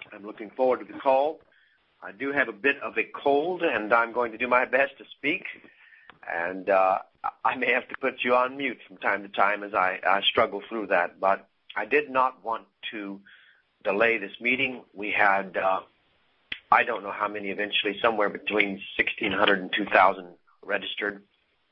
I'm looking forward to the call. I do have a bit of a cold, and I'm going to do my best to speak. And I may have to put you on mute from time to time as I struggle through that. But I did not want to delay this meeting. We had, I don't know how many eventually, somewhere between 1,600 and 2,000 registered.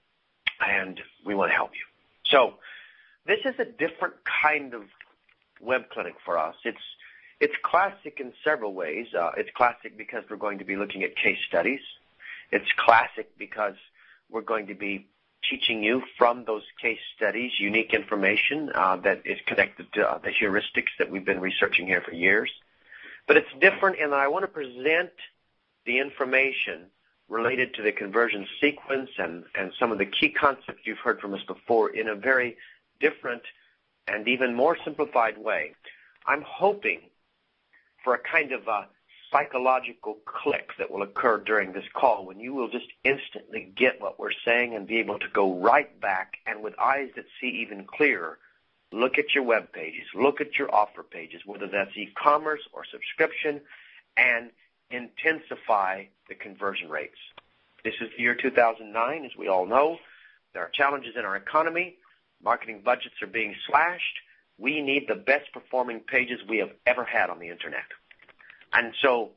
And we want to help you. So this is a different kind of web clinic for us. It's classic in several ways. It's classic because we're going to be looking at case studies. It's classic because we're going to be teaching you from those case studies unique information that is connected to the heuristics that we've been researching here for years. But it's different in that I want to present the information related to the conversion sequence and some of the key concepts you've heard from us before in a very different and even more simplified way. I'm hoping for a kind of a psychological click that will occur during this call when you will just instantly get what we're saying and be able to go right back and with eyes that see even clearer, look at your web pages, look at your offer pages, whether that's e-commerce or subscription, and intensify the conversion rates. This is the year 2009, as we all know. There are challenges in our economy. Marketing budgets are being slashed. We need the best performing pages we have ever had on the Internet. And so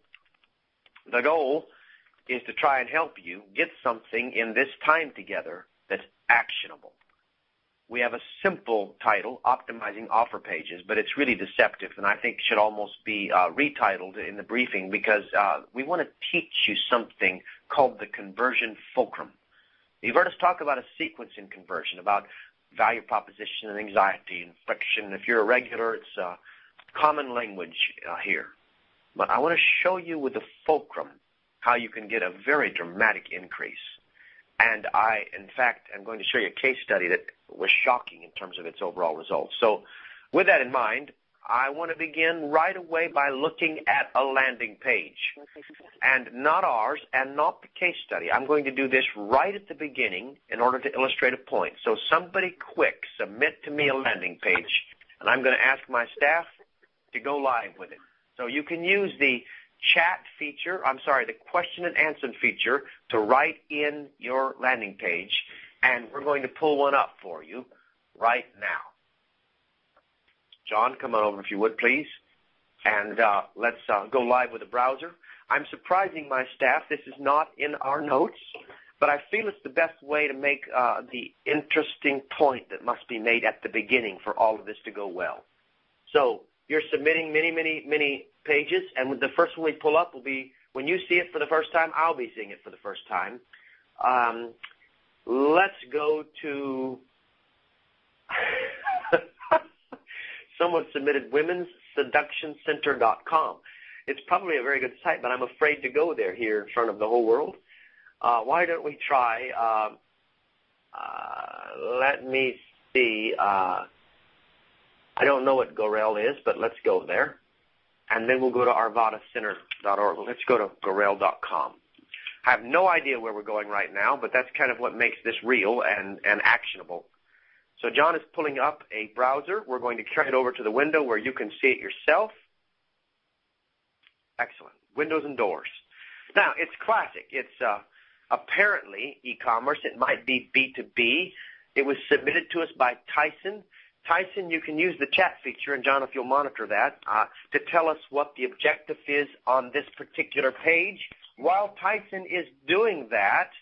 the goal is to try and help you get something in this time together that's actionable. We have a simple title, Optimizing Offer Pages, but it's really deceptive, and I think should almost be retitled in the briefing because we want to teach you something called the conversion fulcrum. You've heard us talk about a sequence in conversion, about value proposition and anxiety and friction. If you're a regular, it's common language here. But I want to show you with the fulcrum how you can get a very dramatic increase. And I, in fact, am going to show you a case study that was shocking in terms of its overall results. So with that in mind, I want to begin right away by looking at a landing page. And not ours and not the case study. I'm going to do this right at the beginning in order to illustrate a point. So somebody quick, submit to me a landing page, and I'm going to ask my staff to go live with it. So you can use the chat feature, the question and answer feature to write in your landing page, and we're going to pull one up for you right now. John, come on over if you would, please, and let's go live with the browser. I'm surprising my staff. This is not in our notes, but I feel it's the best way to make the interesting point that must be made at the beginning for all of this to go well. So you're submitting many pages, and the first one we pull up will be, when you see it for the first time, I'll be seeing it for the first time. Let's go to, someone submitted womensseductioncenter.com. It's probably a very good site, but I'm afraid to go there here in front of the whole world. Why don't we try, let me see, I don't know what Gorel is, but let's go there. And then we'll go to arvadacenter.org. Let's go to Gorel.com. I have no idea where we're going right now, but that's kind of what makes this real and actionable. So John is pulling up a browser. We're going to carry it over to the window where you can see it yourself. Excellent. Windows and doors. Now, it's classic. It's apparently e-commerce. It might be B2B. It was submitted to us by Tyson. Tyson, you can use the chat feature, and John, if you'll monitor that, to tell us what the objective is on this particular page. While Tyson is doing that,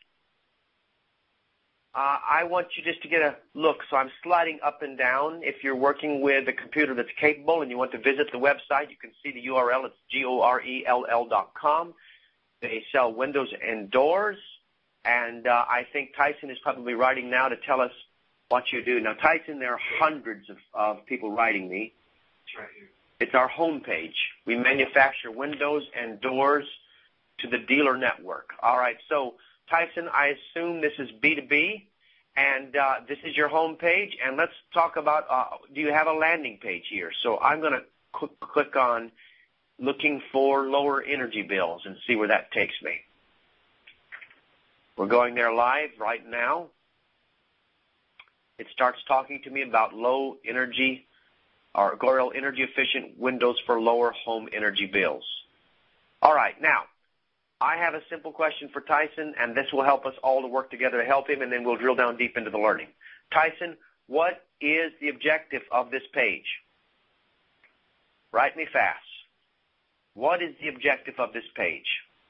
I want you just to get a look. So I'm sliding up and down. If you're working with a computer that's capable and you want to visit the website, you can see the URL. It's gorell.com. They sell windows and doors, and I think Tyson is probably writing now to tell us what you do. Now, Tyson, there are hundreds of people writing me. It's right here. It's our home page. We manufacture windows and doors to the dealer network. All right, so Tyson, I assume this is B2B, and this is your home page. And let's talk about, do you have a landing page here? So I'm going to click on looking for lower energy bills and see where that takes me. We're going there live right now. It starts talking to me about low energy or Goreal Energy Efficient Windows for Lower Home Energy Bills. All right, now, I have a simple question for Tyson, and this will help us all to work together to help him, and then we'll drill down deep into the learning. Tyson, what is the objective of this page? Write me fast. What is the objective of this page?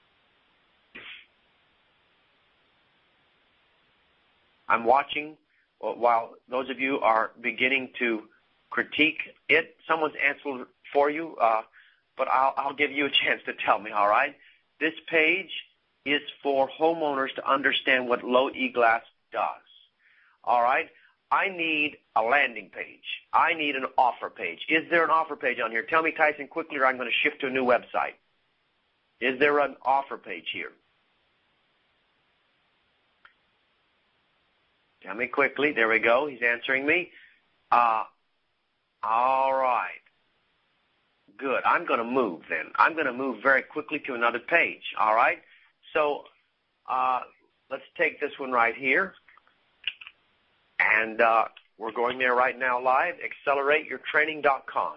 I'm watching while those of you are beginning to critique it. Someone's answered for you, but I'll give you a chance to tell me, all right? This page is for homeowners to understand what Low E-Glass does, all right? I need a landing page. I need an offer page. Is there an offer page on here? Tell me, Tyson, quickly, or I'm going to shift to a new website. Is there an offer page here? Tell me quickly. There we go. He's answering me. All right. Good. I'm going to move then. I'm going to move very quickly to another page. All right. So let's take this one right here. And we're going there right now live, accelerateyourtraining.com.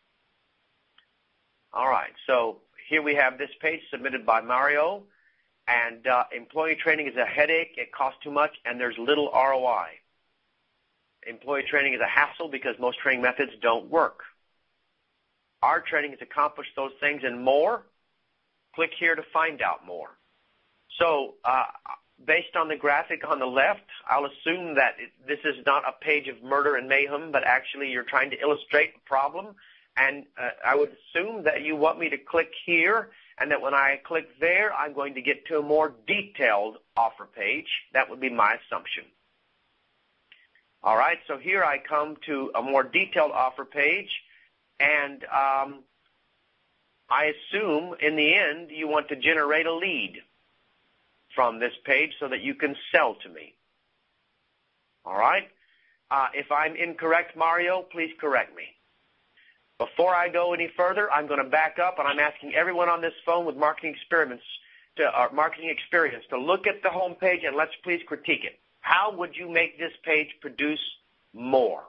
All right. So here we have this page submitted by Mario. And employee training is a headache. It costs too much, and there's little ROI. Employee training is a hassle because most training methods don't work. Our training has accomplished those things and more. Click here to find out more. So based on the graphic on the left, I'll assume that this is not a page of murder and mayhem, but actually you're trying to illustrate the problem. And I would assume that you want me to click here, and that when I click there, I'm going to get to a more detailed offer page. That would be my assumption. All right, so here I come to a more detailed offer page, and I assume in the end you want to generate a lead from this page so that you can sell to me. All right? If I'm incorrect, Mario, please correct me. Before I go any further, I'm going to back up, and I'm asking everyone on this phone with marketing experience to look at the home page and let's please critique it. How would you make this page produce more?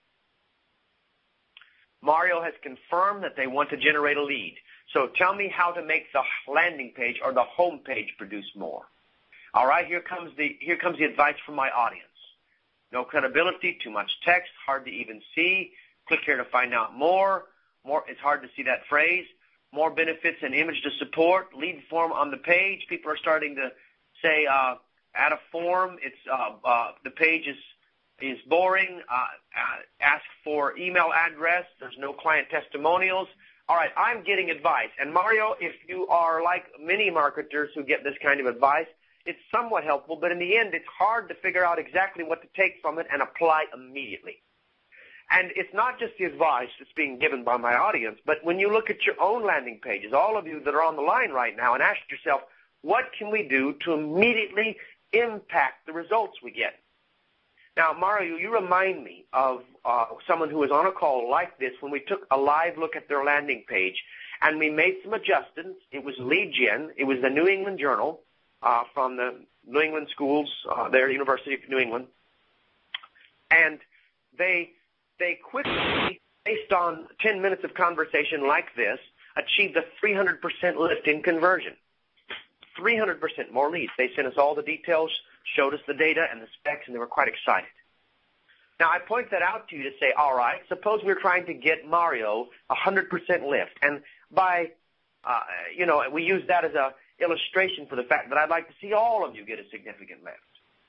Mario has confirmed that they want to generate a lead. So tell me how to make the landing page or the home page produce more. All right, here comes the advice from my audience. No credibility, too much text, hard to even see. Click here to find out more. It's hard to see that phrase. More benefits and image to support. Lead form on the page. People are starting to say, add a form. It's the page is boring. Ask for email address. There's no client testimonials. All right, I'm getting advice. And Mario, if you are like many marketers who get this kind of advice, it's somewhat helpful, but in the end, it's hard to figure out exactly what to take from it and apply immediately. And it's not just the advice that's being given by my audience, but when you look at your own landing pages, all of you that are on the line right now, and ask yourself, what can we do to immediately impact the results we get? Now, Mario, you remind me of someone who was on a call like this when we took a live look at their landing page, and we made some adjustments. It was lead gen. It was the New England Journal from the New England schools, there, University of New England. And they quickly, based on 10 minutes of conversation like this, achieved a 300% lift in conversion. 300% more leads. They sent us all the details, showed us the data and the specs, and they were quite excited. Now, I point that out to you to say, all right, suppose we're trying to get Mario 100% lift. And by, we use that as an illustration for the fact that I'd like to see all of you get a significant lift.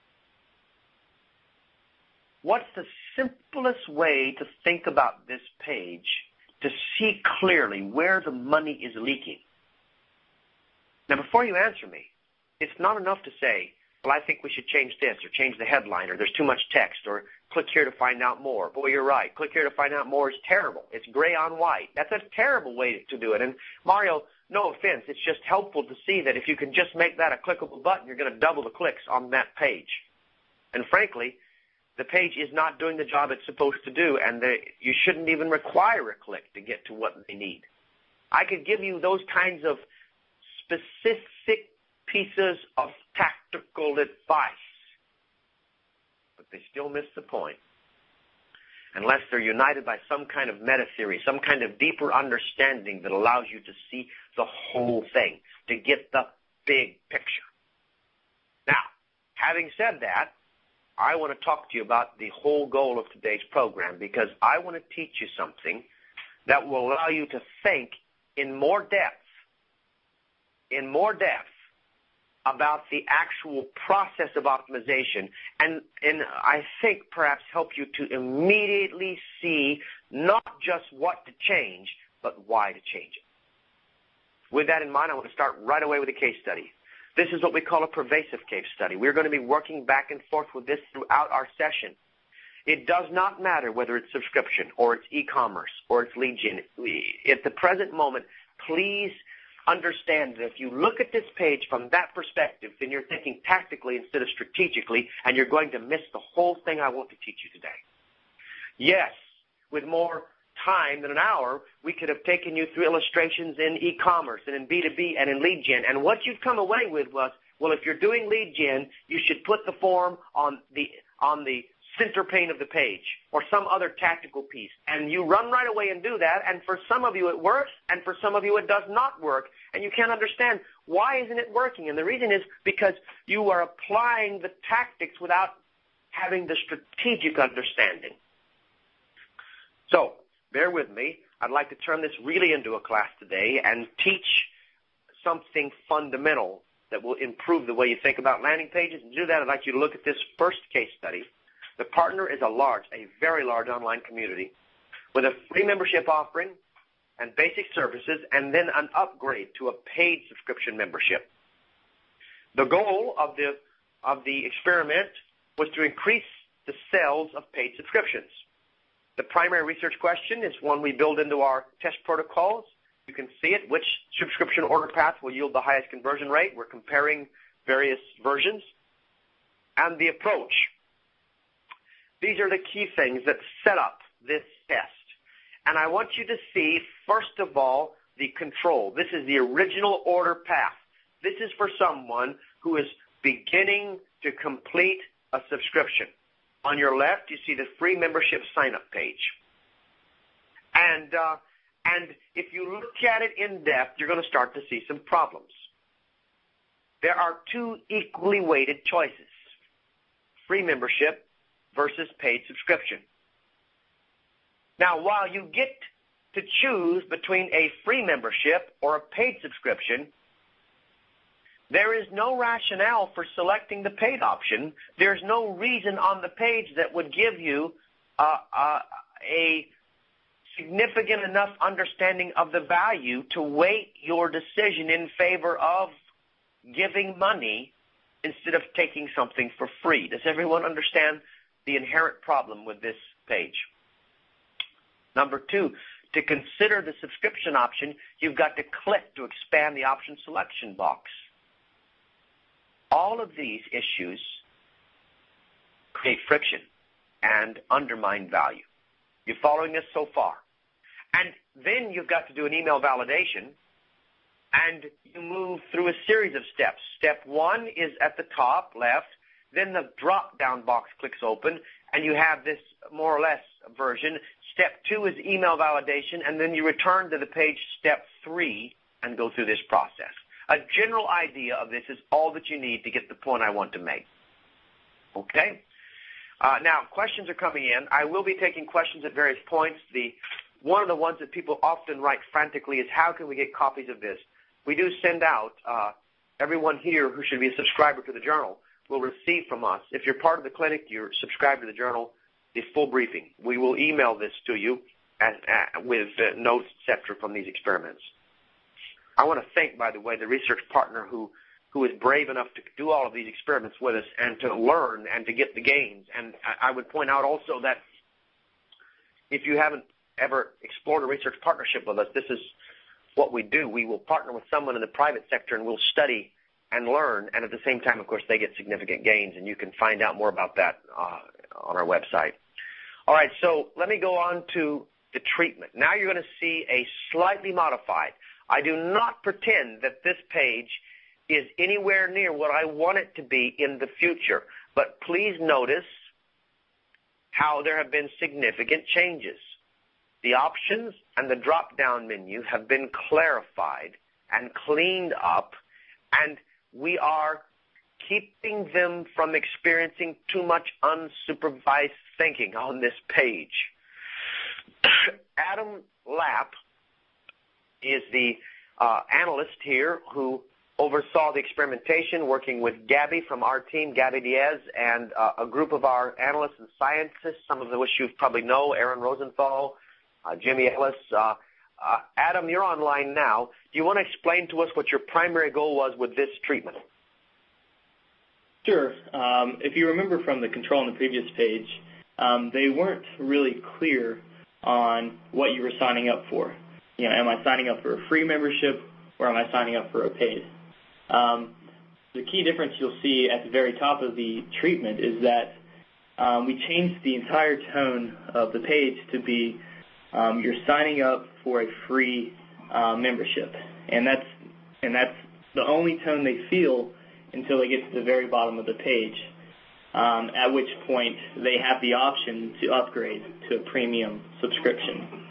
What's the simplest way to think about this page to see clearly where the money is leaking? Now, before you answer me, it's not enough to say, well, I think we should change this or change the headline or there's too much text or click here to find out more. Boy, you're right. Click here to find out more is terrible. It's gray on white. That's a terrible way to do it. And, Mario, no offense, it's just helpful to see that if you can just make that a clickable button, you're going to double the clicks on that page. And, frankly, the page is not doing the job it's supposed to do, and you shouldn't even require a click to get to what they need. I could give you those kinds of specific pieces of tactical advice, but they still miss the point. unless they're united by some kind of meta-theory, some kind of deeper understanding that allows you to see the whole thing, to get the big picture. Now, having said that, I want to talk to you about the whole goal of today's program, because I want to teach you something that will allow you to think in more depth about the actual process of optimization, and I think perhaps help you to immediately see not just what to change, but why to change it. With that in mind, I want to start right away with a case study. This is what we call a pervasive case study. We're going to be working back and forth with this throughout our session. It does not matter whether it's subscription or it's e-commerce or it's lead gen. At the present moment, please understand that if you look at this page from that perspective, then you're thinking tactically instead of strategically, and you're going to miss the whole thing I want to teach you today. Yes, with more time than an hour, we could have taken you through illustrations in e-commerce and in B2B and in lead gen. And what you'd come away with was, well, if you're doing lead gen, you should put the form on the center pane of the page or some other tactical piece. And you run right away and do that. And for some of you it works, and for some of you it does not work. And you can't understand why isn't it working. And the reason is because you are applying the tactics without having the strategic understanding. So, bear with me. I'd like to turn this really into a class today and teach something fundamental that will improve the way you think about landing pages. And to do that, I'd like you to look at this first case study. The partner is a very large online community with a free membership offering and basic services, and then an upgrade to a paid subscription membership. The goal of the experiment was to increase the sales of paid subscriptions. The primary research question is one we build into our test protocols. You can see it, which subscription order path will yield the highest conversion rate. We're comparing various versions. And the approach. These are the key things that set up this test. And I want you to see, first of all, the control. This is the original order path. This is for someone who is beginning to complete a subscription. On your left, you see the free membership sign-up page. And if you look at it in depth, you're going to start to see some problems. There are two equally weighted choices: free membership versus paid subscription. Now, while you get to choose between a free membership or a paid subscription, there is no rationale for selecting the paid option. There's no reason on the page that would give you a significant enough understanding of the value to weight your decision in favor of giving money instead of taking something for free. Does everyone understand the inherent problem with this page? Number two, to consider the subscription option, you've got to click to expand the option selection box. All of these issues create friction and undermine value. You following this so far? And then you've got to do an email validation, and you move through a series of steps. Step one is at the top left. Then the drop-down box clicks open, and you have this more or less version. Step two is email validation, and then you return to the page step three and go through this process. A general idea of this is all that you need to get the point I want to make. Okay? Now, questions are coming in. I will be taking questions at various points. One of the ones that people often write frantically is, how can we get copies of this? We do send out, everyone here who should be a subscriber to the journal will receive from us. If you're part of the clinic, you're subscribed to the journal, the full briefing. We will email this to you with notes, etc., from these experiments. I want to thank, by the way, the research partner who is brave enough to do all of these experiments with us and to learn and to get the gains. And I would point out also that if you haven't ever explored a research partnership with us, this is what we do. We will partner with someone in the private sector, and we'll study and learn, and at the same time, of course, they get significant gains, and you can find out more about that on our website. All right, so let me go on to the treatment. Now you're going to see a slightly modified. I do not pretend that this page is anywhere near what I want it to be in the future, but please notice how there have been significant changes. The options and the drop-down menu have been clarified and cleaned up, and we are keeping them from experiencing too much unsupervised thinking on this page. Adam Lapp is the analyst here who oversaw the experimentation, working with Gabby from our team, Gabby Diaz, and a group of our analysts and scientists, some of which you probably know, Aaron Rosenthal, Jimmy Ellis. Adam, you're online now. Do you want to explain to us what your primary goal was with this treatment? Sure. If you remember from the control on the previous page, they weren't really clear on what you were signing up for. You know, am I signing up for a free membership or am I signing up for a paid? The key difference you'll see at the very top of the treatment is that we changed the entire tone of the page to be you're signing up for a free membership, and that's the only tone they feel until they get to the very bottom of the page, at which point they have the option to upgrade to a premium subscription.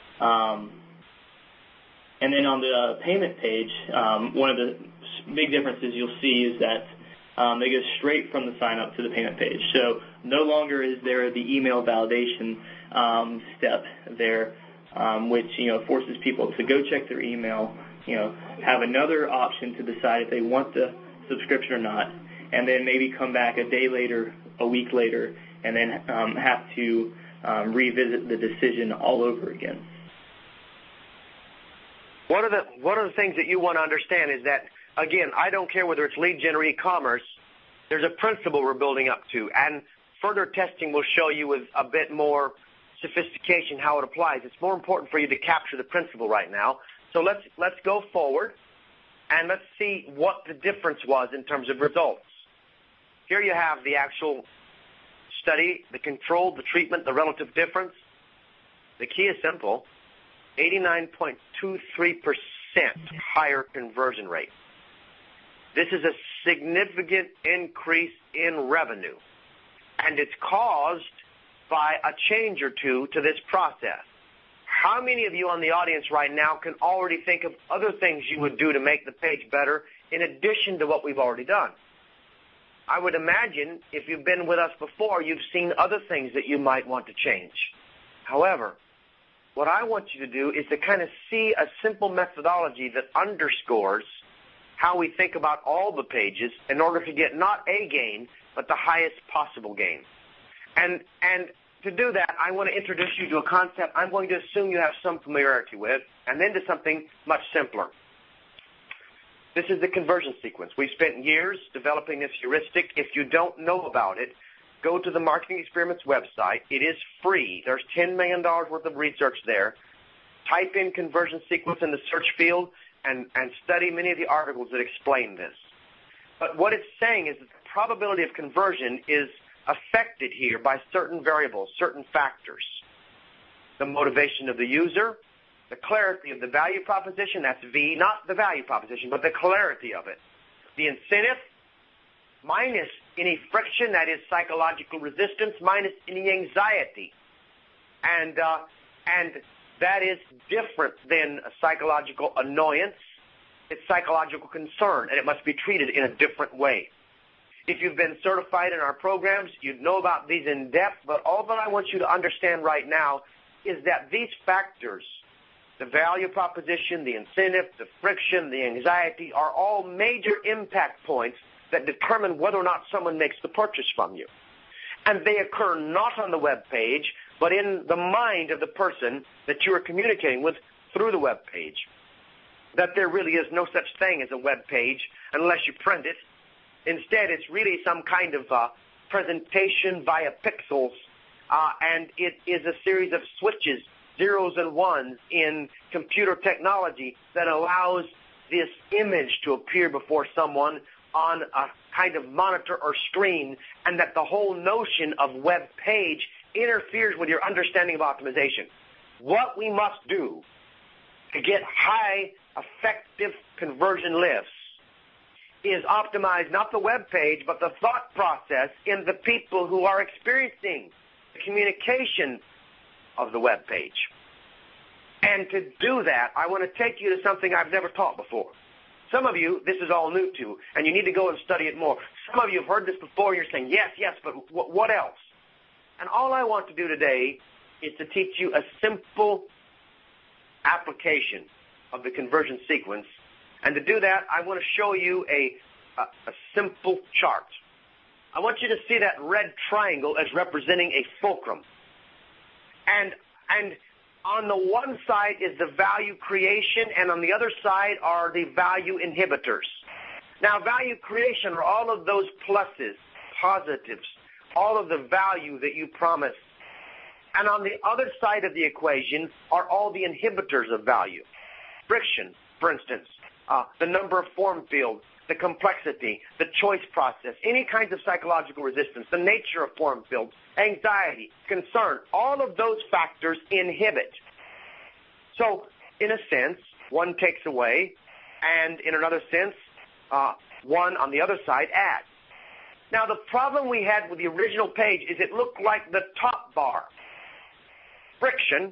And then on the payment page, one of the big differences you'll see is that they go straight from the sign-up to the payment page. So no longer is there the email validation step there, which forces people to go check their email, have another option to decide if they want the subscription or not, and then maybe come back a day later, a week later, and then have to revisit the decision all over again. One of the things that you want to understand is that, again, I don't care whether it's lead gen or e-commerce, there's a principle we're building up to, and further testing will show you with a bit more sophistication how it applies. It's more important for you to capture the principle right now. So let's go forward and let's see what the difference was in terms of results. Here you have the actual study, the control, the treatment, the relative difference. The key is simple: 89.23% higher conversion rate. This is a significant increase in revenue, and it's caused by a change or two to this process. How many of you on the audience right now can already think of other things you would do to make the page better in addition to what we've already done? I would imagine if you've been with us before, you've seen other things that you might want to change. However, what I want you to do is to kind of see a simple methodology that underscores how we think about all the pages in order to get not a gain, but the highest possible gain. And to do that, I want to introduce you to a concept I'm going to assume you have some familiarity with, and then to something much simpler. This is the conversion sequence. We've spent years developing this heuristic. If you don't know about it, go to the Marketing Experiments website. It is free. There's $10 million worth of research there. Type in conversion sequence in the search field and study many of the articles that explain this. But what it's saying is that the probability of conversion is affected here by certain variables, certain factors. The motivation of the user, the clarity of the value proposition, that's V, not the value proposition, but the clarity of it. The incentive, minus any friction, that is psychological resistance, minus any anxiety. And that is different than a psychological annoyance. It's psychological concern, and it must be treated in a different way. If you've been certified in our programs, you'd know about these in depth, but all that I want you to understand right now is that these factors, the value proposition, the incentive, the friction, the anxiety, are all major impact points that determine whether or not someone makes the purchase from you. And they occur not on the web page, but in the mind of the person that you are communicating with through the web page. That there really is no such thing as a web page unless you print it. Instead, it's really some kind of presentation via pixels, and it is a series of switches, zeros and ones in computer technology that allows this image to appear before someone on a kind of monitor or screen, and that the whole notion of web page interferes with your understanding of optimization. What we must do to get high effective conversion lifts is optimize not the web page, but the thought process in the people who are experiencing the communication of the web page. And to do that, I want to take you to something I've never taught before. Some of you, this is all new to, and you need to go and study it more. Some of you have heard this before, and you're saying, yes, but what else? And all I want to do today is to teach you a simple application of the conversion sequence. And to do that, I want to show you a simple chart. I want you to see that red triangle as representing a fulcrum. And on the one side is the value creation, and on the other side are the value inhibitors. Now, value creation are all of those pluses, positives, all of the value that you promise. And on the other side of the equation are all the inhibitors of value. Friction, for instance, the number of form fields, the complexity, the choice process, any kinds of psychological resistance, the nature of form fields, anxiety, concern, all of those factors inhibit. So, in a sense, one takes away, and in another sense, one on the other side adds. Now, the problem we had with the original page is it looked like the top bar. Friction,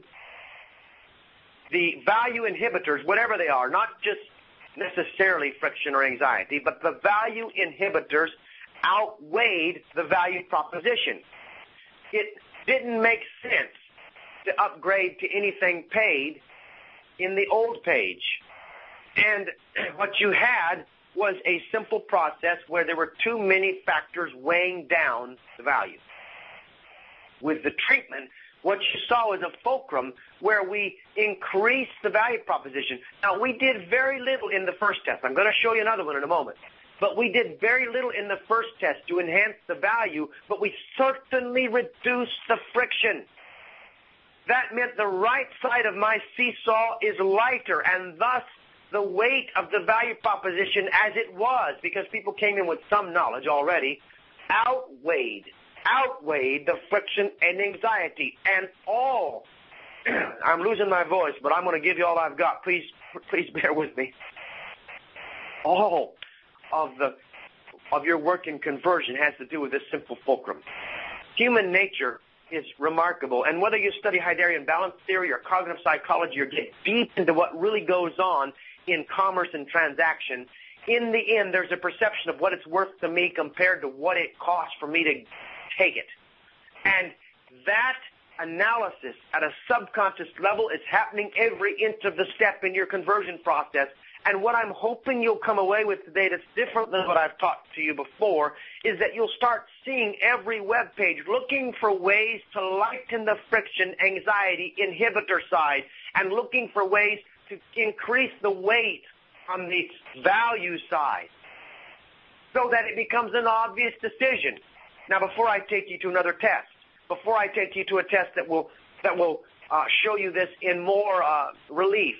the value inhibitors, whatever they are, not just necessarily friction or anxiety, but the value inhibitors outweighed the value proposition. It didn't make sense to upgrade to anything paid in the old page. And what you had was a simple process where there were too many factors weighing down the value. With the treatment, what you saw was a fulcrum where we increased the value proposition. Now, we did very little in the first test. I'm going to show you another one in a moment. But we did very little in the first test to enhance the value, but we certainly reduced the friction. That meant the right side of my seesaw is lighter, and thus the weight of the value proposition as it was, because people came in with some knowledge already, outweighed the friction and anxiety. And all, I'm losing my voice, but I'm going to give you all I've got. Please bear with me. All of your work in conversion has to do with this simple fulcrum. Human nature is remarkable, and whether you study Heideggian balance theory or cognitive psychology or get deep into what really goes on in commerce and transaction, in the end there's a perception of what it's worth to me compared to what it costs for me to take it. And that analysis at a subconscious level is happening every inch of the step in your conversion process. And what I'm hoping you'll come away with today that's different than what I've taught to you before is that you'll start seeing every web page looking for ways to lighten the friction, anxiety, inhibitor side, and looking for ways to increase the weight on the value side so that it becomes an obvious decision. Now, before I take you to another test, before I take you to a test that will show you this in more relief,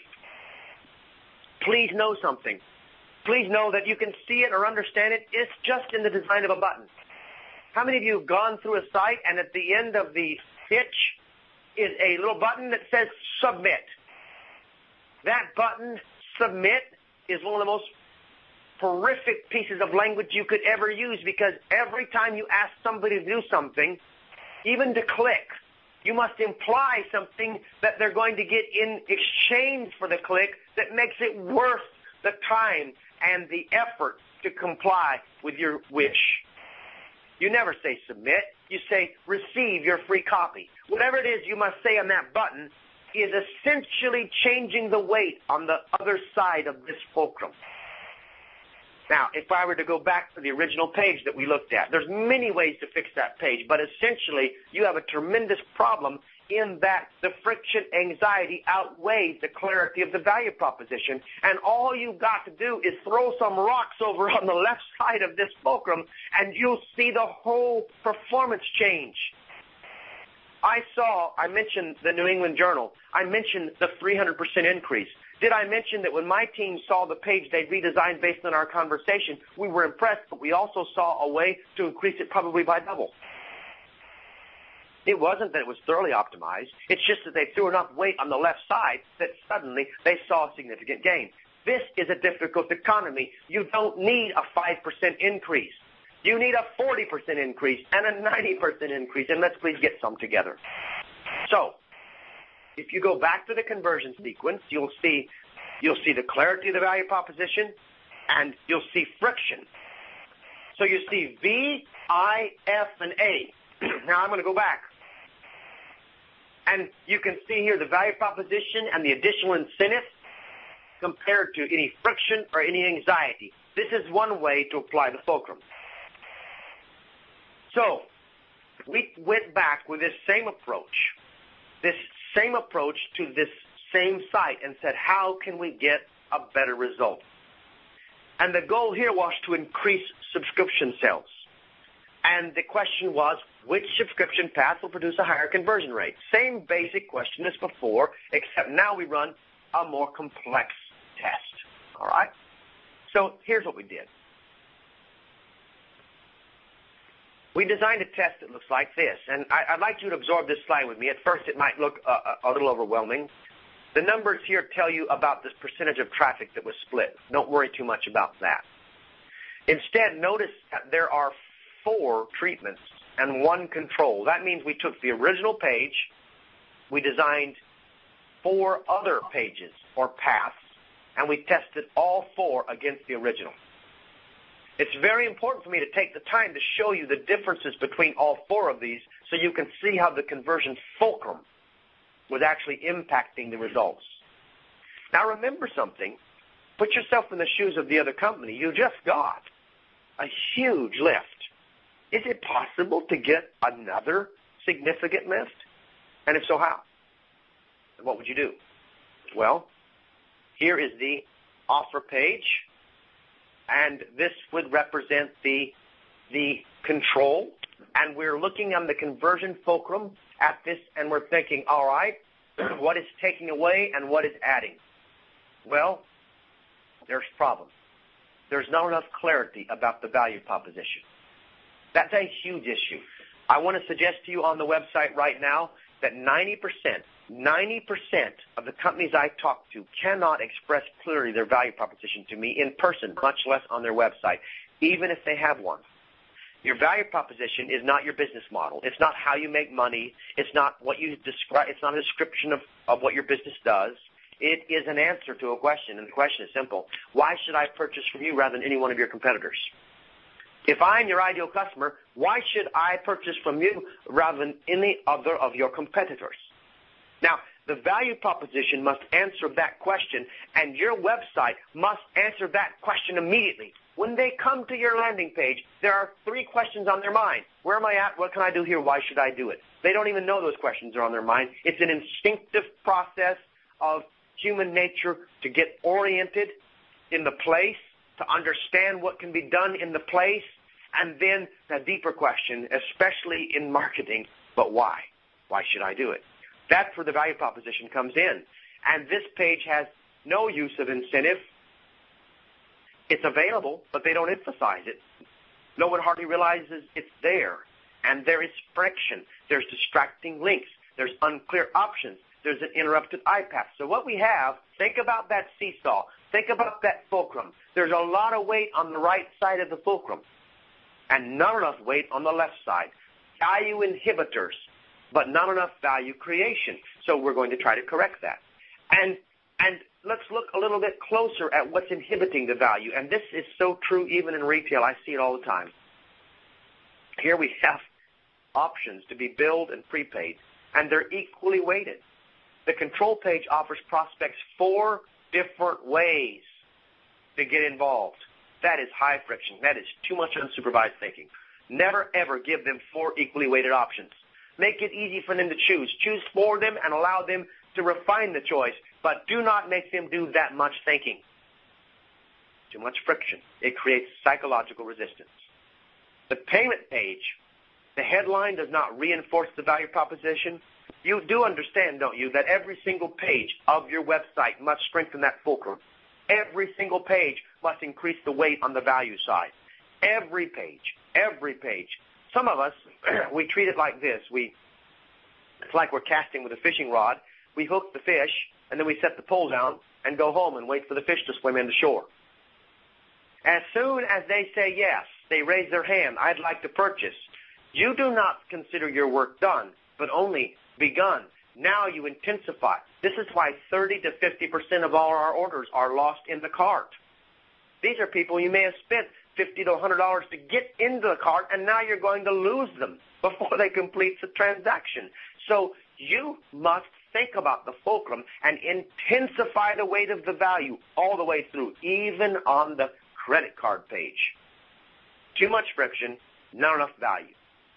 please know something. Please know that you can see it or understand it. It's just in the design of a button. How many of you have gone through a site and at the end of the pitch is a little button that says submit? That button, submit, is one of the most horrific pieces of language you could ever use, because every time you ask somebody to do something, even to click, you must imply something that they're going to get in exchange for the click that makes it worth the time and the effort to comply with your wish. You never say submit. You say receive your free copy. Whatever it is you must say on that button is essentially changing the weight on the other side of this fulcrum. Now, if I were to go back to the original page that we looked at, there's many ways to fix that page, but essentially you have a tremendous problem in that the friction anxiety outweighs the clarity of the value proposition, and all you've got to do is throw some rocks over on the left side of this fulcrum, and you'll see the whole performance change. I mentioned the New England Journal. I mentioned the 300% increase. Did I mention that when my team saw the page they redesigned based on our conversation, we were impressed, but we also saw a way to increase it probably by double? It wasn't that it was thoroughly optimized. It's just that they threw enough weight on the left side that suddenly they saw a significant gain. This is a difficult economy. You don't need a 5% increase. You need a 40% increase and a 90% increase, and let's please get some together. So, if you go back to the conversion sequence, you'll see the clarity of the value proposition, and you'll see friction. So you see V, I, F, and A. Now I'm going to go back. And you can see here the value proposition and the additional incentive compared to any friction or any anxiety. This is one way to apply the fulcrum. So, we went back with this same approach to this same site and said, how can we get a better result? And the goal here was to increase subscription sales. And the question was, which subscription path will produce a higher conversion rate? Same basic question as before, except now we run a more complex test. All right? So here's what we did. We designed a test that looks like this. And I'd like you to absorb this slide with me. At first, it might look a little overwhelming. The numbers here tell you about this percentage of traffic that was split. Don't worry too much about that. Instead, notice that there are 4 treatments and 1 control. That means we took the original page, we designed 4 other pages or paths, and we tested all 4 against the original. It's very important for me to take the time to show you the differences between all 4 of these so you can see how the conversion fulcrum was actually impacting the results. Now remember something. Put yourself in the shoes of the other company. You just got a huge lift. Is it possible to get another significant lift? And if so, how? And what would you do? Well, here is the offer page, and this would represent the control, and we're looking on the conversion fulcrum at this, and we're thinking, all right, what is taking away and what is adding? Well, there's a problem. There's not enough clarity about the value proposition. That's a huge issue. I want to suggest to you on the website right now that 90% of the companies I talk to cannot express clearly their value proposition to me in person, much less on their website, even if they have one. Your value proposition is not your business model. It's not how you make money. It's not what you describe. It's not a description of what your business does. It is an answer to a question, and the question is simple. Why should I purchase from you rather than any one of your competitors? If I'm your ideal customer, why should I purchase from you rather than any other of your competitors? Now, the value proposition must answer that question, and your website must answer that question immediately. When they come to your landing page, there are 3 questions on their mind. Where am I at? What can I do here? Why should I do it? They don't even know those questions are on their mind. It's an instinctive process of human nature to get oriented in the place, to understand what can be done in the place, and then a deeper question, especially in marketing, but why? Why should I do it? That's where the value proposition comes in. And this page has no use of incentive. It's available, but they don't emphasize it. No one hardly realizes it's there. And there is friction. There's distracting links. There's unclear options. There's an interrupted iPath. So what we have, think about that seesaw. Think about that fulcrum. There's a lot of weight on the right side of the fulcrum and not enough weight on the left side. Value inhibitors, but not enough value creation. So we're going to try to correct that. And let's look a little bit closer at what's inhibiting the value. And this is so true even in retail. I see it all the time. Here we have options to be billed and prepaid, and they're equally weighted. The control page offers prospects 4 different ways to get involved. That is high friction. That is too much unsupervised thinking. Never, ever give them 4 equally weighted options. Make it easy for them to choose. Choose for them and allow them to refine the choice, but do not make them do that much thinking. Too much friction. It creates psychological resistance. The payment page, the headline does not reinforce the value proposition. You do understand, don't you, that every single page of your website must strengthen that fulcrum. Every single page must increase the weight on the value side. Every page. Every page. Some of us, we treat it like this. It's like we're casting with a fishing rod. We hook the fish, and then we set the pole down and go home and wait for the fish to swim in the shore. As soon as they say yes, They raise their hand. I'd like to purchase. You do not consider your work done, but only begun. Now you intensify. This is why 30 to 50% of all our orders are lost in the cart. These are people you may have spent $50 to $100 to get into the cart, and now you're going to lose them before they complete the transaction. So you must think about the fulcrum and intensify the weight of the value all the way through, even on the credit card page. Too much friction, not enough value.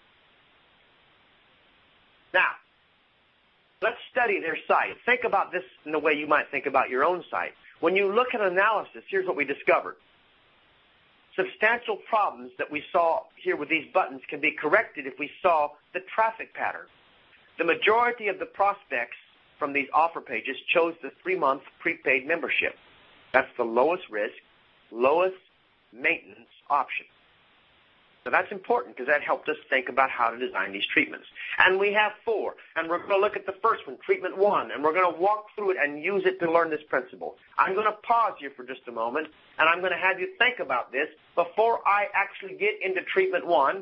Now, let's study their site. Think about this in the way you might think about your own site. When you look at analysis, here's what we discovered. Substantial problems that we saw here with these buttons can be corrected if we saw the traffic pattern. The majority of the prospects from these offer pages chose the 3-month prepaid membership. That's the lowest risk, lowest maintenance option. So that's important because that helped us think about how to design these treatments. And we have 4. And we're going to look at the first one, treatment 1, and we're going to walk through it and use it to learn this principle. I'm going to pause here for just a moment, and I'm going to have you think about this. Before I actually get into treatment 1,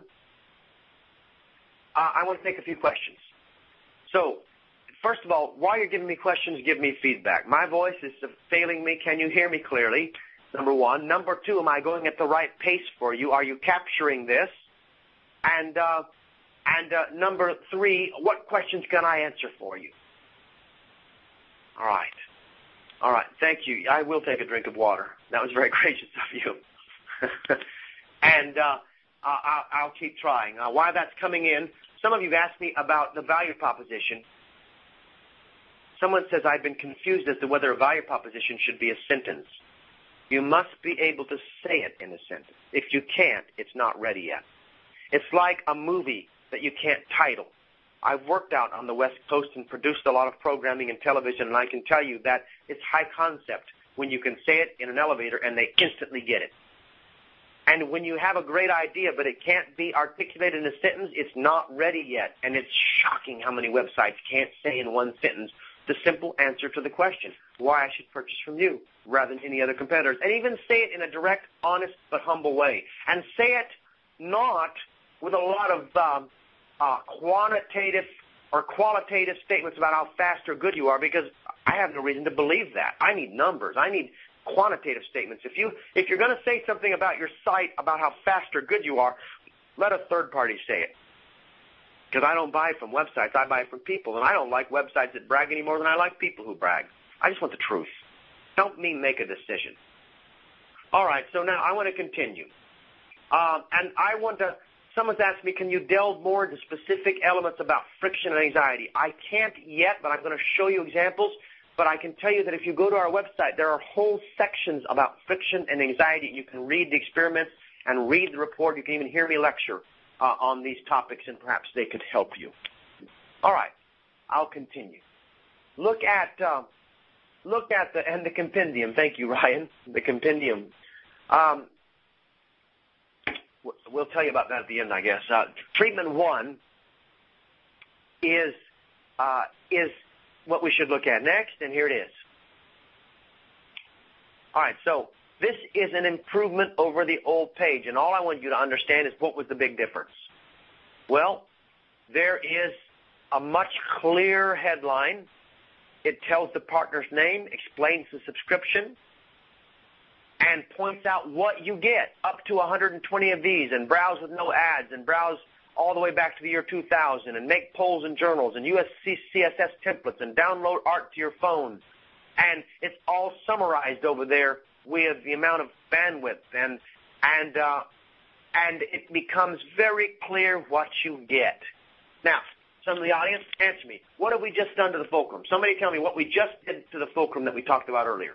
I want to take a few questions. So, first of all, while you're giving me questions, give me feedback. My voice is failing me. Can you hear me clearly? Number 1. Number 2, am I going at the right pace for you? Are you capturing this? And number 3, what questions can I answer for you? All right. All right. Thank you. I will take a drink of water. That was very gracious of you. And I'll keep trying. While that's coming in, some of you have asked me about the value proposition. Someone says, I've been confused as to whether a value proposition should be a sentence. You must be able to say it in a sentence. If you can't, it's not ready yet. It's like a movie that you can't title. I've worked out on the West Coast and produced a lot of programming and television, and I can tell you that it's high concept when you can say it in an elevator and they instantly get it. And when you have a great idea but it can't be articulated in a sentence, it's not ready yet. And it's shocking how many websites can't say in one sentence the simple answer to the question, why I should purchase from you rather than any other competitors. And even say it in a direct, honest, but humble way. And say it not with a lot of quantitative or qualitative statements about how fast or good you are, because I have no reason to believe that. I need numbers. I need quantitative statements. If you're going to say something about your site, about how fast or good you are, let a third party say it. Because I don't buy from websites, I buy from people. And I don't like websites that brag any more than I like people who brag. I just want the truth. Help me make a decision. All right, so now I want to continue. And I want to, someone's asked me, can you delve more into specific elements about friction and anxiety? I can't yet, but I'm going to show you examples. But I can tell you that if you go to our website, there are whole sections about friction and anxiety. You can read the experiments and read the report. You can even hear me lecture on these topics, and perhaps they could help you. All right, I'll continue. Look at the compendium. Thank you, Ryan. The compendium. We'll tell you about that at the end, I guess. Treatment 1 is what we should look at next, and here it is. All right, so this is an improvement over the old page, and all I want you to understand is what was the big difference. Well, there is a much clearer headline. It tells the partner's name, explains the subscription, and points out what you get, up to 120 of these, and browse with no ads, and browse all the way back to the year 2000, and make polls and journals, and USC CSS templates, and download art to your phone. And it's all summarized over there with the amount of bandwidth, and it becomes very clear what you get. Now, some of the audience, answer me. What have we just done to the fulcrum? Somebody tell me what we just did to the fulcrum that we talked about earlier.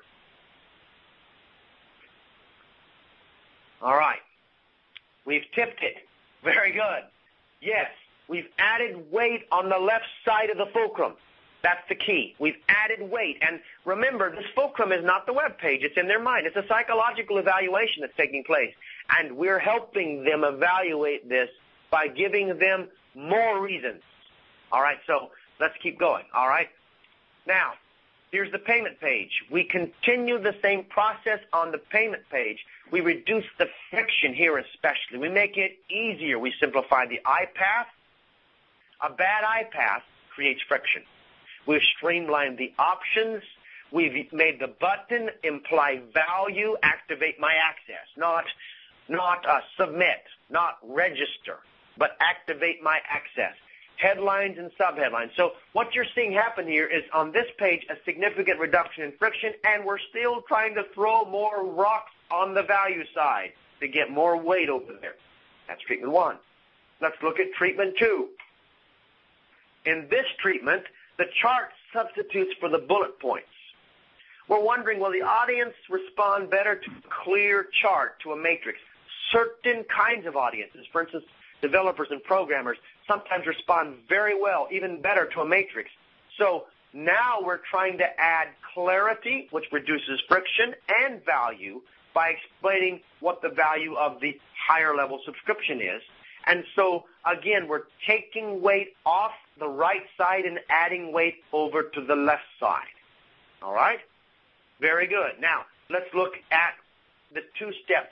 All right. We've tipped it. Very good. Yes, we've added weight on the left side of the fulcrum. That's the key. We've added weight. And remember, this fulcrum is not the web page. It's in their mind. It's a psychological evaluation that's taking place. And we're helping them evaluate this by giving them more reasons. All right, so let's keep going. All right. Now, Here's the payment page. We continue the same process on the payment page. We reduce the friction here especially. We make it easier. We simplify the I-path. A bad I-path creates friction. We've streamlined the options. We've made the button imply value, activate my access, not submit, not register, but activate my access. Headlines and subheadlines. So what you're seeing happen here is on this page a significant reduction in friction, and we're still trying to throw more rocks on the value side to get more weight over there. That's treatment 1. Let's look at treatment 2. In this treatment, the chart substitutes for the bullet points. We're wondering, will the audience respond better to a clear chart, to a matrix? Certain kinds of audiences, for instance, developers and programmers, sometimes respond very well, even better, to a matrix. So now we're trying to add clarity, which reduces friction, and value by explaining what the value of the higher level subscription is. And so, again, we're taking weight off the right side and adding weight over to the left side. All right? Very good. Now, let's look at the two-step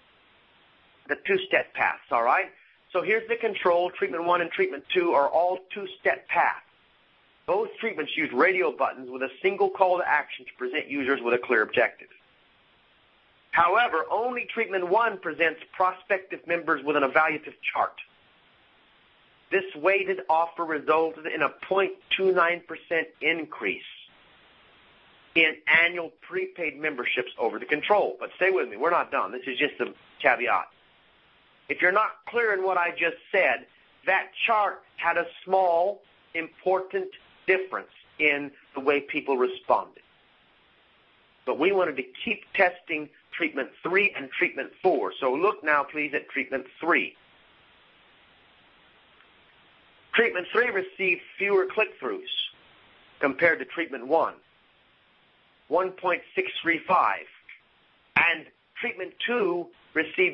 paths, all right? So here's the control. Treatment 1 and treatment 2 are all two-step paths. Both treatments use radio buttons with a single call to action to present users with a clear objective. However, only treatment 1 presents prospective members with an evaluative chart. This weighted offer resulted in a 0.29% increase in annual prepaid memberships over the control. But stay with me. We're not done. This is just a caveat. If you're not clear in what I just said, that chart had a small, important difference in the way people responded. But we wanted to keep testing treatment 3 and treatment 4. So look now, please, at treatment 3. Treatment 3 received fewer click-throughs compared to treatment 1, 1.635. And treatment 2 received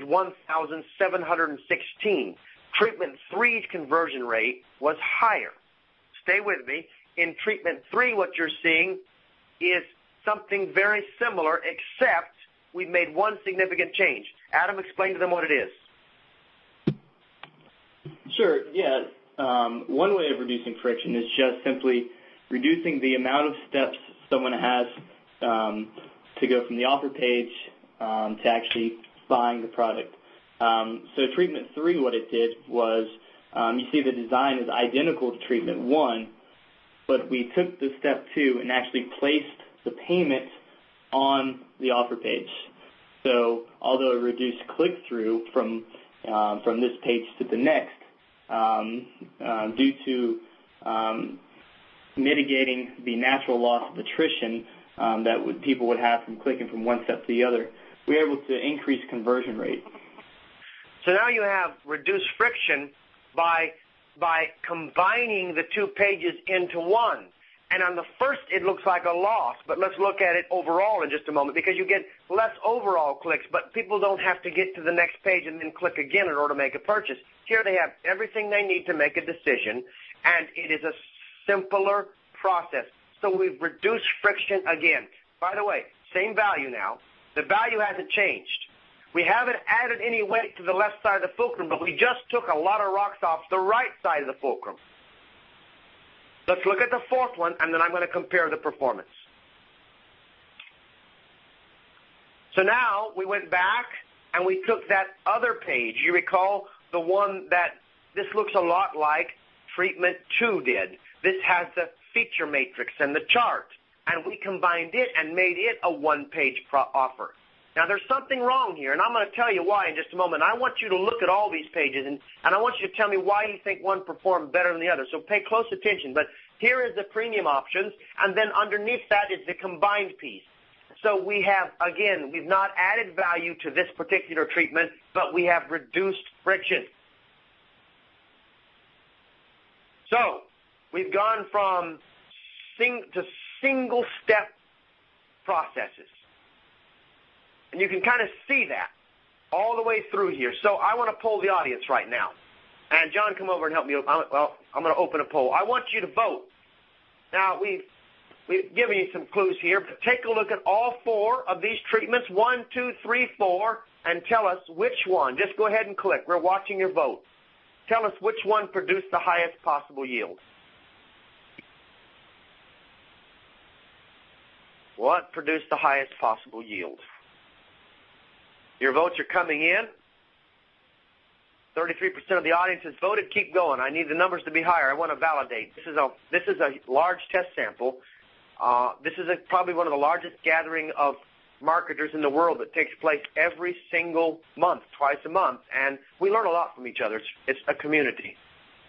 1,716. Treatment 3's conversion rate was higher. Stay with me. In treatment 3, what you're seeing is something very similar, except we've made one significant change. Adam, explain to them what it is. Sure, yeah. One way of reducing friction is just simply reducing the amount of steps someone has to go from the offer page to actually buying the product. So treatment 3, what it did was, you see the design is identical to treatment 1, but we took the step 2 and actually placed the payment on the offer page. So although it reduced click-through from this page to the next, due to mitigating the natural loss of attrition that people would have from clicking from one step to the other, we were able to increase conversion rate. So now you have reduced friction by combining the two pages into one. And on the first, it looks like a loss, but let's look at it overall in just a moment, because you get less overall clicks, but people don't have to get to the next page and then click again in order to make a purchase. Here they have everything they need to make a decision, and it is a simpler process. So we've reduced friction again. By the way, same value now. The value hasn't changed. We haven't added any weight to the left side of the fulcrum, but we just took a lot of rocks off the right side of the fulcrum. Let's look at the fourth one, and then I'm going to compare the performance. So now we went back, and we took that other page. You recall the one that this looks a lot like treatment 2 did. This has the feature matrix and the chart, and we combined it and made it a one-page offer. Now, there's something wrong here, and I'm going to tell you why in just a moment. I want you to look at all these pages, and I want you to tell me why you think one performed better than the other. So pay close attention. But here is the premium options, and then underneath that is the combined piece. So we have, again, we've not added value to this particular treatment, but we have reduced friction. So we've gone from single-step processes. And you can kind of see that all the way through here. So I want to poll the audience right now. And John, come over and help me. Well, I'm going to open a poll. I want you to vote. Now, we've we've given you some clues here, but take a look at all 4 of these treatments, 1, 2, 3, 4, and tell us which one. Just go ahead and click. We're watching your vote. Tell us which one produced the highest possible yield. What produced the highest possible yield? Your votes are coming in. 33% of the audience has voted. Keep going. I need the numbers to be higher. I want to validate. This is a large test sample. This is probably one of the largest gathering of marketers in the world that takes place every single month, twice a month, and we learn a lot from each other. It's a community.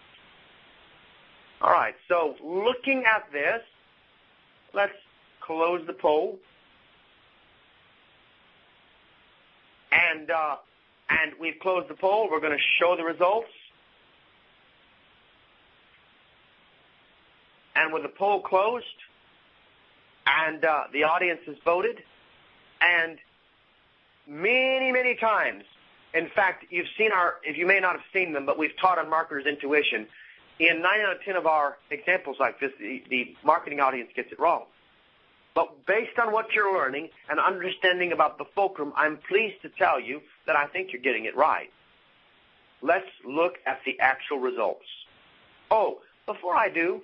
All right, so looking at this, let's close the poll. And we've closed the poll. We're going to show the results. And with the poll closed, and the audience has voted, and many, many times, in fact, you've seen you may not have seen them, but we've taught on marketers' intuition. In 9 out of 10 of our examples like this, the marketing audience gets it wrong. But based on what you're learning and understanding about the fulcrum, I'm pleased to tell you that I think you're getting it right. Let's look at the actual results. Oh, before I do,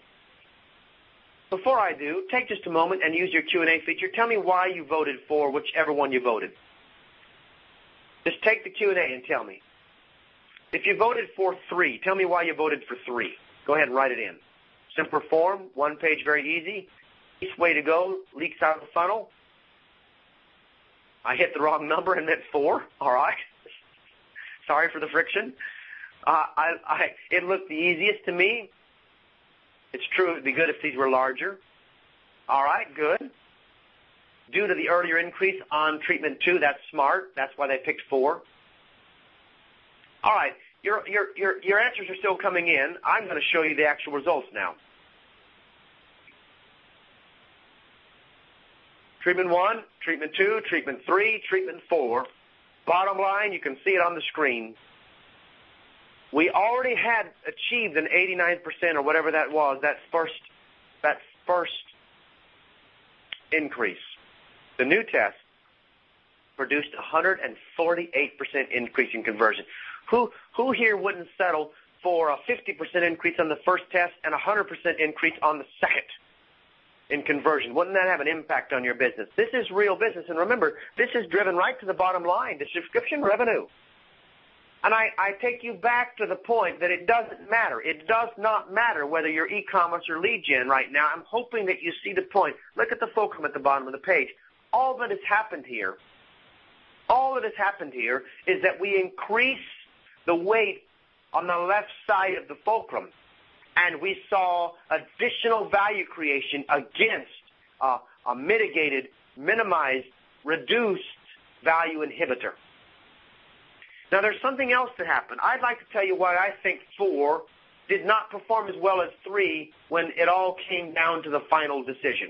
take just a moment and use your Q&A feature. Tell me why you voted for whichever one you voted. Just take the Q&A and tell me. If you voted for 3, tell me why you voted for 3. Go ahead and write it in. Simpler form, one page, very easy. Each way to go, leaks out of the funnel. I hit the wrong number and meant 4. All right. Sorry for the friction. It looked the easiest to me. It's true it would be good if these were larger. All right, good. Due to the earlier increase on treatment 2, that's smart. That's why they picked 4. All right, your answers are still coming in. I'm going to show you the actual results now. Treatment 1, treatment 2, treatment 3, treatment 4. Bottom line, you can see it on the screen. We already had achieved an 89% or whatever that was, that first increase. The new test produced 148% increase in conversion. Who here wouldn't settle for a 50% increase on the first test and a 100% increase on the second in conversion? Wouldn't that have an impact on your business? This is real business. And remember, this is driven right to the bottom line, the subscription revenue. And I take you back to the point that it doesn't matter. It does not matter whether you're e-commerce or lead gen right now. I'm hoping that you see the point. Look at the fulcrum at the bottom of the page. All that has happened here is that we increase the weight on the left side of the fulcrum, and we saw additional value creation against a mitigated, minimized, reduced value inhibitor. Now, there's something else that happened. I'd like to tell you why I think 4 did not perform as well as 3 when it all came down to the final decision.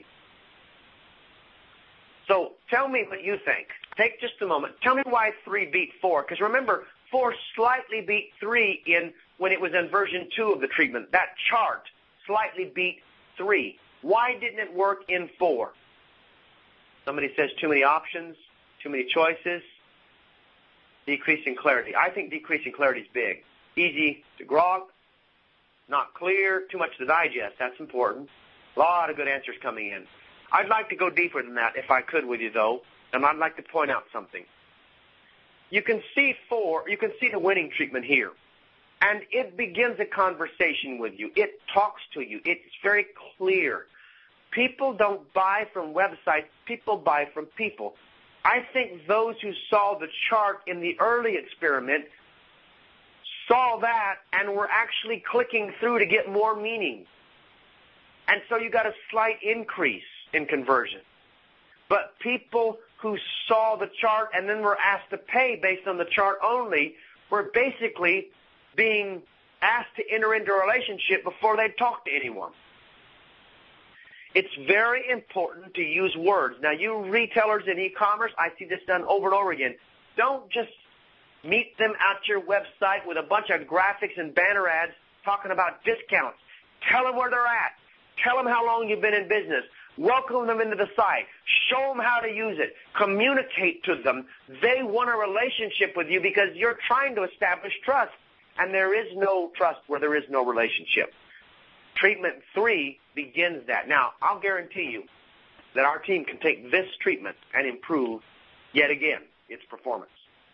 So tell me what you think. Take just a moment. Tell me why 3 beat 4. Because remember, 4 slightly beat 3 when it was in version 2 of the treatment. That chart slightly beat 3. Why didn't it work in 4? Somebody says too many options, too many choices. Decreasing clarity. I think decreasing clarity is big. Easy to grok, not clear, too much to digest. That's important. A lot of good answers coming in. I'd like to go deeper than that if I could with you, though, and I'd like to point out something. You can see the winning treatment here, and it begins a conversation with you. It talks to you. It's very clear. People don't buy from websites. People buy from people. I think those who saw the chart in the early experiment saw that and were actually clicking through to get more meaning. And so you got a slight increase in conversion. But people who saw the chart and then were asked to pay based on the chart only were basically being asked to enter into a relationship before they'd talk to anyone. It's very important to use words. Now, you retailers in e-commerce, I see this done over and over again. Don't just meet them at your website with a bunch of graphics and banner ads talking about discounts. Tell them where they're at. Tell them how long you've been in business. Welcome them into the site. Show them how to use it. Communicate to them. They want a relationship with you because you're trying to establish trust. And there is no trust where there is no relationship. Treatment 3 begins that. Now, I'll guarantee you that our team can take this treatment and improve, yet again, its performance.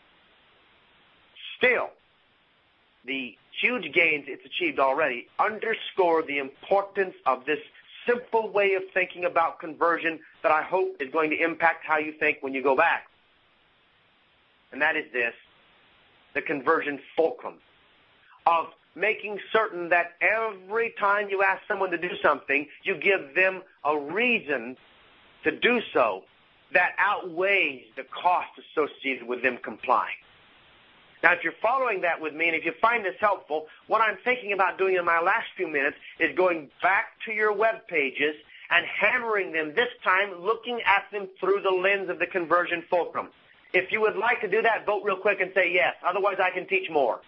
Still, the huge gains it's achieved already underscore the importance of this simple way of thinking about conversion that I hope is going to impact how you think when you go back. And that is this, the conversion fulcrum of making certain that every time you ask someone to do something, you give them a reason to do so that outweighs the cost associated with them complying. Now, if you're following that with me, and if you find this helpful, what I'm thinking about doing in my last few minutes is going back to your web pages and hammering them, this time looking at them through the lens of the conversion fulcrum. If you would like to do that, vote real quick and say yes. Otherwise, I can teach more.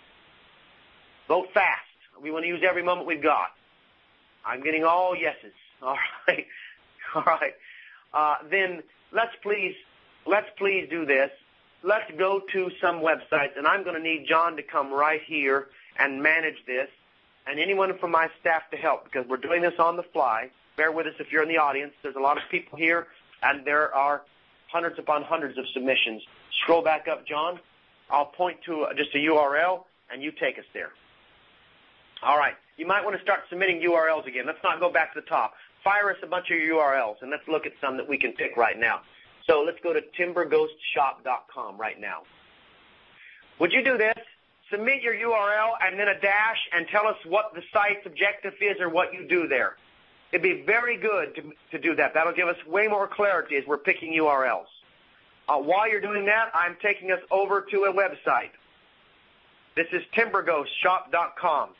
Vote fast. We want to use every moment we've got. I'm getting all yeses. All right. All right. Then let's please do this. Let's go to some websites, and I'm going to need John to come right here and manage this, and anyone from my staff to help, because we're doing this on the fly. Bear with us if you're in the audience. There's a lot of people here, and there are hundreds upon hundreds of submissions. Scroll back up, John. I'll point to just a URL, and you take us there. All right. You might want to start submitting URLs again. Let's not go back to the top. Fire us a bunch of URLs, and let's look at some that we can pick right now. So let's go to timberghostshop.com right now. Would you do this? Submit your URL and then a dash and tell us what the site's objective is or what you do there. It'd be very good to do that. That'll give us way more clarity as we're picking URLs. While you're doing that, I'm taking us over to a website. This is timberghostshop.com.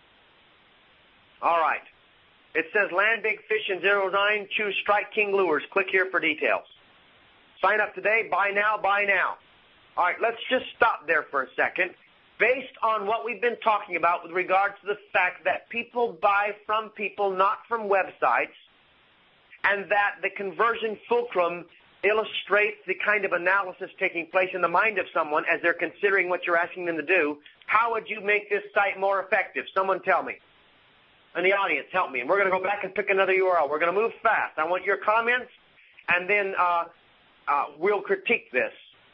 All right. It says land big fish in 09, choose Strike King lures. Click here for details. Sign up today, buy now, buy now. All right, let's just stop there for a second. Based on what we've been talking about with regards to the fact that people buy from people, not from websites, and that the conversion fulcrum illustrates the kind of analysis taking place in the mind of someone as they're considering what you're asking them to do, how would you make this site more effective? Someone tell me. In the audience, help me. And we're going to go back and pick another URL. We're going to move fast. I want your comments, and then we'll critique this.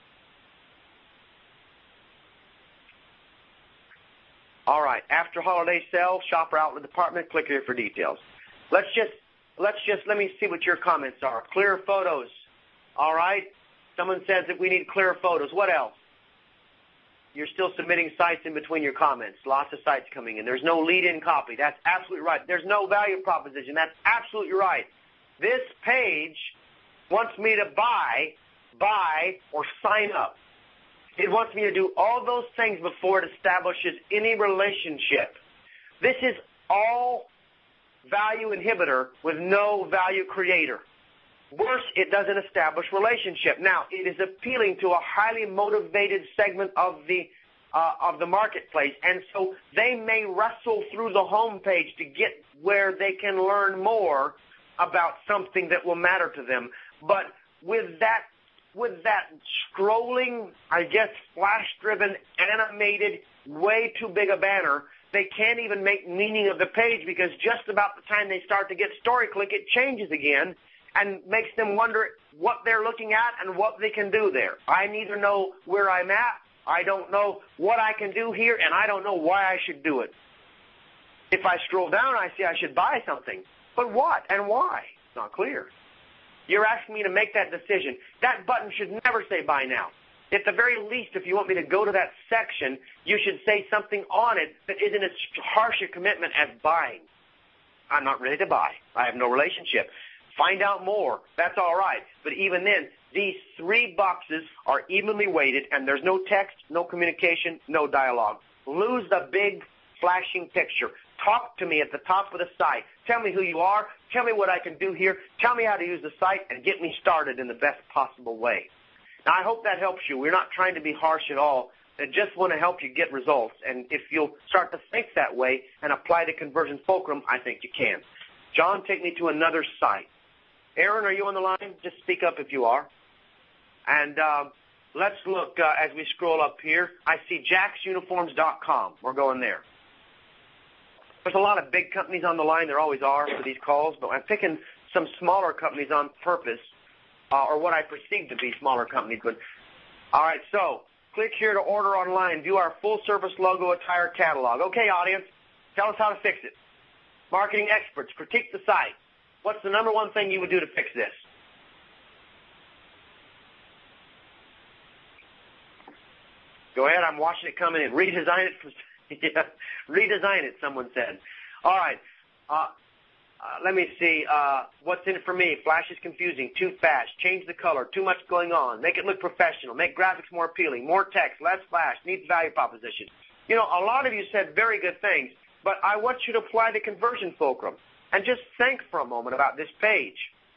All right. After holiday sale, shopper outlet department. Click here for details. Let me see what your comments are. Clear photos. All right. Someone says that we need clear photos. What else? You're still submitting sites in between your comments. Lots of sites coming in. There's no lead-in copy. That's absolutely right. There's no value proposition. That's absolutely right. This page wants me to buy, or sign up. It wants me to do all those things before it establishes any relationship. This is all value inhibitor with no value creator. Worse, it doesn't establish relationship. Now, it is appealing to a highly motivated segment of the marketplace, and so they may wrestle through the home page to get where they can learn more about something that will matter to them. But with that scrolling, I guess, flash-driven, animated, way too big a banner, they can't even make meaning of the page because just about the time they start to get story click, it changes again and makes them wonder what they're looking at and what they can do there. I neither know where I'm at, I don't know what I can do here, and I don't know why I should do it. If I scroll down, I see I should buy something. But what and why? It's not clear. You're asking me to make that decision. That button should never say buy now. At the very least, if you want me to go to that section, you should say something on it that isn't as harsh a commitment as buying. I'm not ready to buy. I have no relationship. Find out more. That's all right. But even then, these three boxes are evenly weighted, and there's no text, no communication, no dialogue. Lose the big flashing picture. Talk to me at the top of the site. Tell me who you are. Tell me what I can do here. Tell me how to use the site and get me started in the best possible way. Now, I hope that helps you. We're not trying to be harsh at all. I just want to help you get results. And if you'll start to think that way and apply the conversion fulcrum, I think you can. John, take me to another site. Aaron, are you on the line? Just speak up if you are. And let's look as we scroll up here. I see jacksuniforms.com. We're going there. There's a lot of big companies on the line. There always are for these calls, but I'm picking some smaller companies on purpose, or what I perceive to be smaller companies. But all right, so click here to order online. View our full-service logo attire catalog. Okay, audience, tell us how to fix it. Marketing experts, critique the site. What's the number one thing you would do to fix this? Go ahead, I'm watching it coming in. Redesign it. Yeah, redesign it, someone said. All right. Let me see. What's in it for me? Flash is confusing. Too fast. Change the color. Too much going on. Make it look professional. Make graphics more appealing. More text. Less flash. Needs value proposition. You know, a lot of you said very good things, but I want you to apply the conversion fulcrum and just think for a moment about this page.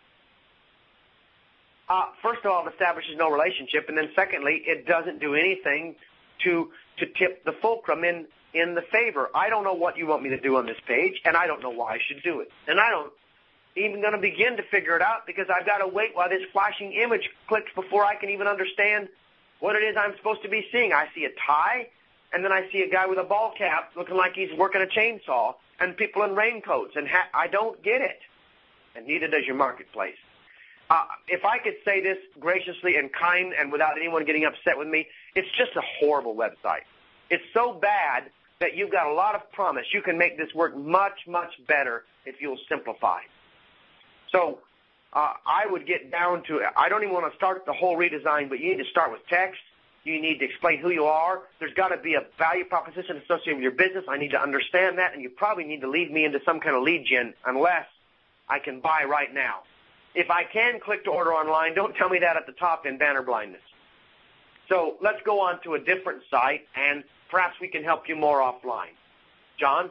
First of all, it establishes no relationship, and then secondly, it doesn't do anything to tip the fulcrum in the favor. I don't know what you want me to do on this page, and I don't know why I should do it. And I don't even going to begin to figure it out because I've got to wait while this flashing image clicks before I can even understand what it is I'm supposed to be seeing. I see a tie, and then I see a guy with a ball cap looking like he's working a chainsaw, and people in raincoats, and I don't get it. And neither does your marketplace. If I could say this graciously and kind and without anyone getting upset with me, it's just a horrible website. It's so bad that you've got a lot of promise. You can make this work much, much better if you'll simplify. So I would get down to, I don't even want to start the whole redesign, but you need to start with text. You need to explain who you are. There's got to be a value proposition associated with your business. I need to understand that, and you probably need to lead me into some kind of lead gen unless I can buy right now. If I can click to order online, don't tell me that at the top in banner blindness. So let's go on to a different site, and perhaps we can help you more offline. John?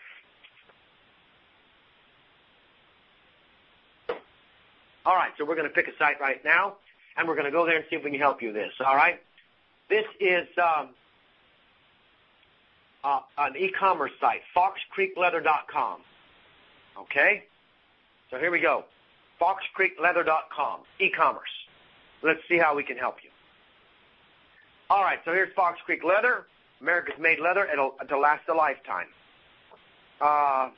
All right, so we're going to pick a site right now, and we're going to go there and see if we can help you with this. All right? This is an e-commerce site, foxcreekleather.com. Okay? So here we go. foxcreekleather.com, e-commerce. Let's see how we can help you. All right, so here's Fox Creek Leather, America's made leather. It'll last a lifetime. All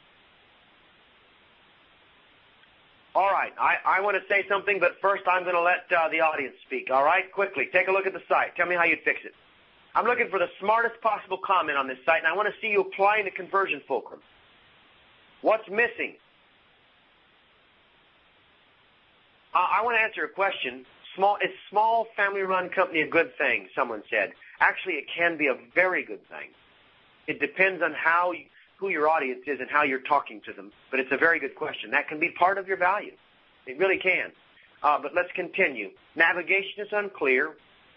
right, I want to say something, but first I'm going to let the audience speak. All right, quickly, take a look at the site. Tell me how you'd fix it. I'm looking for the smartest possible comment on this site, and I want to see you applying the conversion fulcrum. What's missing? I want to answer a question. Is small family-run company a good thing? Someone said. Actually, it can be a very good thing. It depends on who your audience is and how you're talking to them. But it's a very good question. That can be part of your value. It really can. But let's continue. Navigation is unclear.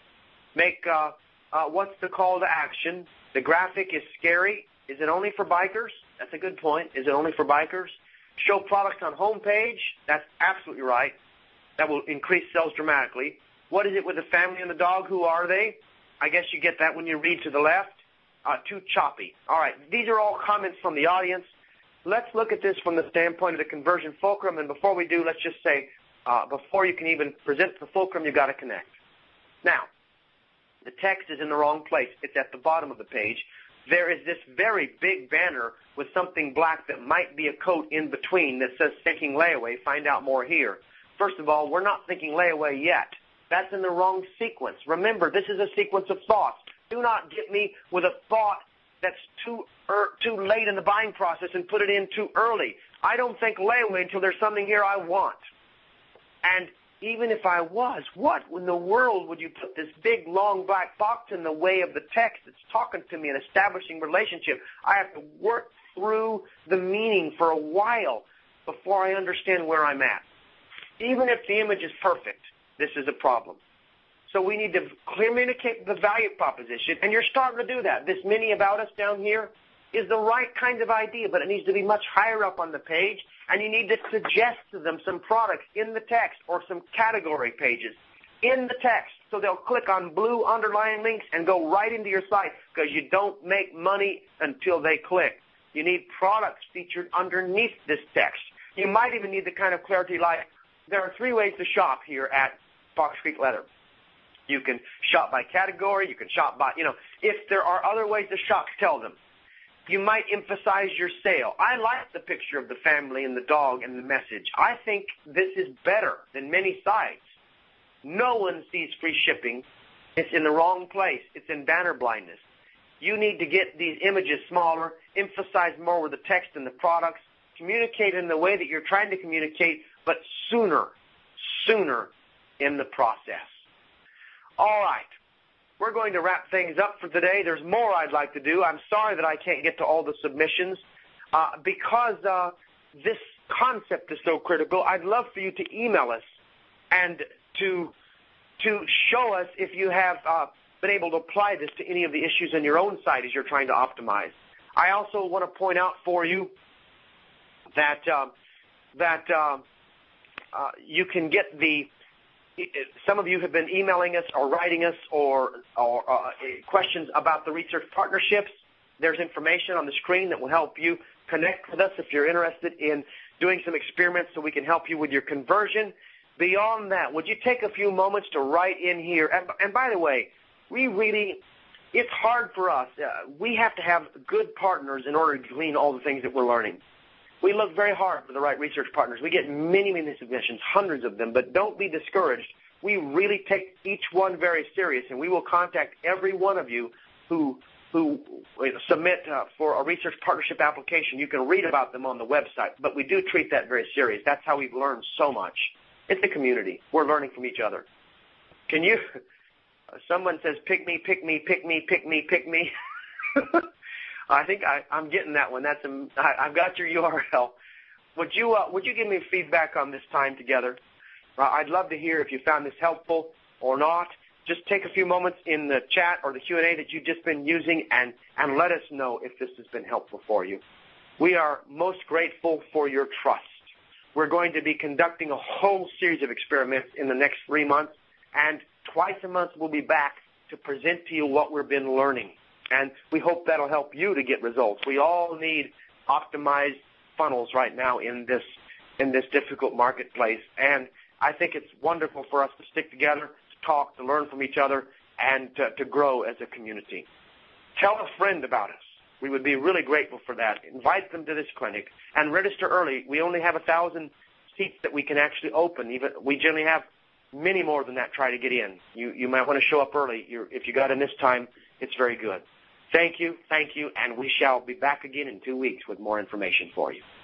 What's the call to action? The graphic is scary. Is it only for bikers? That's a good point. Is it only for bikers? Show products on homepage. That's absolutely right. That will increase sales dramatically. What is it with the family and the dog? Who are they? I guess you get that when you read to the left. Too choppy. All right, these are all comments from the audience. Let's look at this from the standpoint of the conversion fulcrum. And before we do, let's just say, before you can even present the fulcrum, you've got to connect. Now, the text is in the wrong place. It's at the bottom of the page. There is this very big banner with something black that might be a coat in between that says thinking layaway. Find out more here. First of all, we're not thinking layaway yet. That's in the wrong sequence. Remember, this is a sequence of thoughts. Do not get me with a thought that's too late in the buying process and put it in too early. I don't think layaway until there's something here I want. And even if I was, what in the world would you put this big, long black box in the way of the text that's talking to me and establishing relationship? I have to work through the meaning for a while before I understand where I'm at. Even if the image is perfect, this is a problem. So we need to communicate the value proposition, and you're starting to do that. This mini about us down here is the right kind of idea, but it needs to be much higher up on the page, and you need to suggest to them some products in the text or some category pages in the text so they'll click on blue underlying links and go right into your site because you don't make money until they click. You need products featured underneath this text. You might even need the kind of clarity like, there are 3 ways to shop here at Fox Creek Leather. You can shop by category. You can shop by, if there are other ways to shop, tell them. You might emphasize your sale. I like the picture of the family and the dog and the message. I think this is better than many sites. No one sees free shipping. It's in the wrong place. It's in banner blindness. You need to get these images smaller, emphasize more with the text and the products, communicate in the way that you're trying to communicate, but sooner in the process. All right. We're going to wrap things up for today. There's more I'd like to do. I'm sorry that I can't get to all the submissions because this concept is so critical. I'd love for you to email us and to show us if you have been able to apply this to any of the issues in your own site as you're trying to optimize. I also want to point out for you that you can get some of you have been emailing us or writing us or questions about the research partnerships. There's information on the screen that will help you connect with us if you're interested in doing some experiments so we can help you with your conversion. Beyond that, would you take a few moments to write in here? And by the way, it's hard for us. We have to have good partners in order to glean all the things that we're learning. We look very hard for the right research partners. We get many submissions, hundreds of them, but don't be discouraged. We really take each one very serious, and we will contact every one of you who submit for a research partnership application. You can read about them on the website, but we do treat that very serious. That's how we've learned so much. It's a community. We're learning from each other. Someone says, pick me, pick me, pick me, pick me, pick me. I think I'm getting that one. I've got your URL. Would you give me feedback on this time together? I'd love to hear if you found this helpful or not. Just take a few moments in the chat or the Q&A that you've just been using and let us know if this has been helpful for you. We are most grateful for your trust. We're going to be conducting a whole series of experiments in the next 3 months, and twice a month we'll be back to present to you what we've been learning. And we hope that'll help you to get results. We all need optimized funnels right now in this difficult marketplace. And I think it's wonderful for us to stick together, to talk, to learn from each other, and to grow as a community. Tell a friend about us. We would be really grateful for that. Invite them to this clinic and register early. We only have 1,000 seats that we can actually open. We generally have many more than that try to get in. You might want to show up early. If you got in this time, it's very good. Thank you, and we shall be back again in 2 weeks with more information for you.